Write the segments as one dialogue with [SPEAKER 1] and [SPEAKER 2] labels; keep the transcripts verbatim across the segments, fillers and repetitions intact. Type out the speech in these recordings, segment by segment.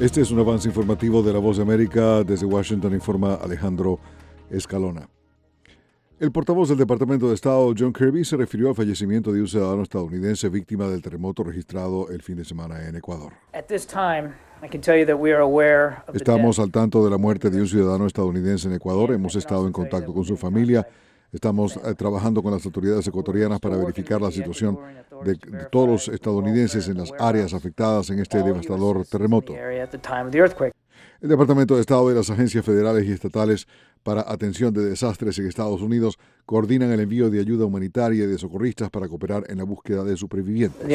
[SPEAKER 1] Este es un avance informativo de La Voz de América. Desde Washington informa Alejandro Escalona. El portavoz del Departamento de Estado, John Kirby, se refirió al fallecimiento de un ciudadano estadounidense víctima del terremoto registrado el fin de semana en Ecuador. Estamos al tanto de la muerte de un ciudadano estadounidense en Ecuador. Hemos estado en contacto con su familia. Estamos eh, trabajando con las autoridades ecuatorianas para verificar la situación de, de todos los estadounidenses en las áreas afectadas en este devastador terremoto. El Departamento de Estado y las agencias federales y estatales para atención de desastres en Estados Unidos coordinan el envío de ayuda humanitaria y de socorristas para cooperar en la búsqueda de supervivientes.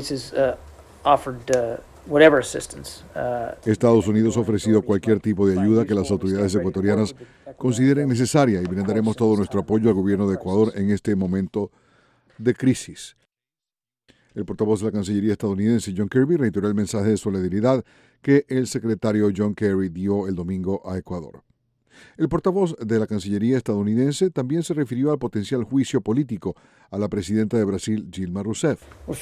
[SPEAKER 1] Estados Unidos ha ofrecido cualquier tipo de ayuda que las autoridades ecuatorianas consideren necesaria y brindaremos todo nuestro apoyo al gobierno de Ecuador en este momento de crisis. El portavoz de la Cancillería estadounidense, John Kirby, reiteró el mensaje de solidaridad que el secretario John Kerry dio el domingo a Ecuador. El portavoz de la Cancillería estadounidense también se refirió al potencial juicio político a la presidenta de Brasil, Dilma Rousseff.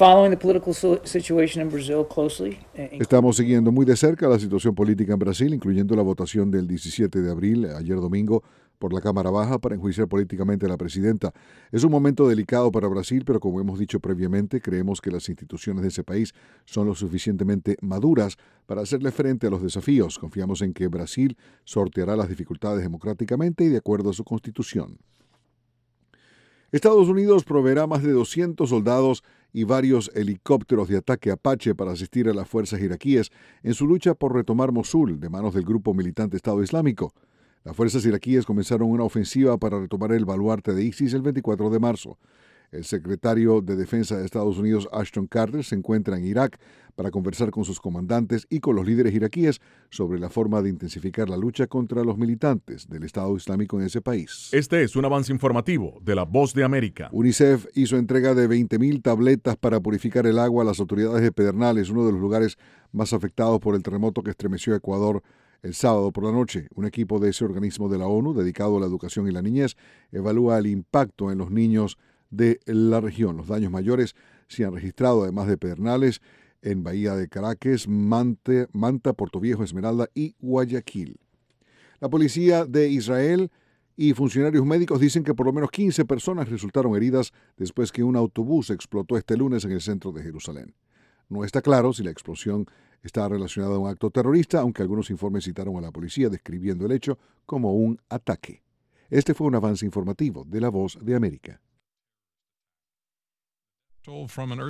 [SPEAKER 1] Estamos siguiendo muy de cerca la situación política en Brasil, incluyendo la votación del diecisiete de abril, ayer domingo, por la Cámara Baja para enjuiciar políticamente a la presidenta. Es un momento delicado para Brasil, pero como hemos dicho previamente, creemos que las instituciones de ese país son lo suficientemente maduras para hacerle frente a los desafíos. Confiamos en que Brasil sorteará las dificultades democráticamente y de acuerdo a su constitución. Estados Unidos proveerá más de doscientos soldados y varios helicópteros de ataque Apache para asistir a las fuerzas iraquíes en su lucha por retomar Mosul de manos del grupo militante Estado Islámico. Las fuerzas iraquíes comenzaron una ofensiva para retomar el baluarte de ISIS el veinticuatro de marzo. El secretario de Defensa de Estados Unidos, Ashton Carter, se encuentra en Irak para conversar con sus comandantes y con los líderes iraquíes sobre la forma de intensificar la lucha contra los militantes del Estado Islámico en ese país.
[SPEAKER 2] Este es un avance informativo de La Voz de América.
[SPEAKER 1] UNICEF hizo entrega de veinte mil tabletas para purificar el agua a las autoridades de Pedernales, uno de los lugares más afectados por el terremoto que estremeció Ecuador el sábado por la noche. Un equipo de ese organismo de la ONU, dedicado a la educación y la niñez, evalúa el impacto en los niños de la región. Los daños mayores se han registrado, además de Pedernales, en Bahía de Caracas, Mante, Manta, Puerto Viejo, Esmeralda y Guayaquil. La policía de Israel y funcionarios médicos dicen que por lo menos quince personas resultaron heridas después que un autobús explotó este lunes en el centro de Jerusalén. No está claro si la explosión está relacionada a un acto terrorista, aunque algunos informes citaron a la policía describiendo el hecho como un ataque. Este fue un avance informativo de La Voz de América.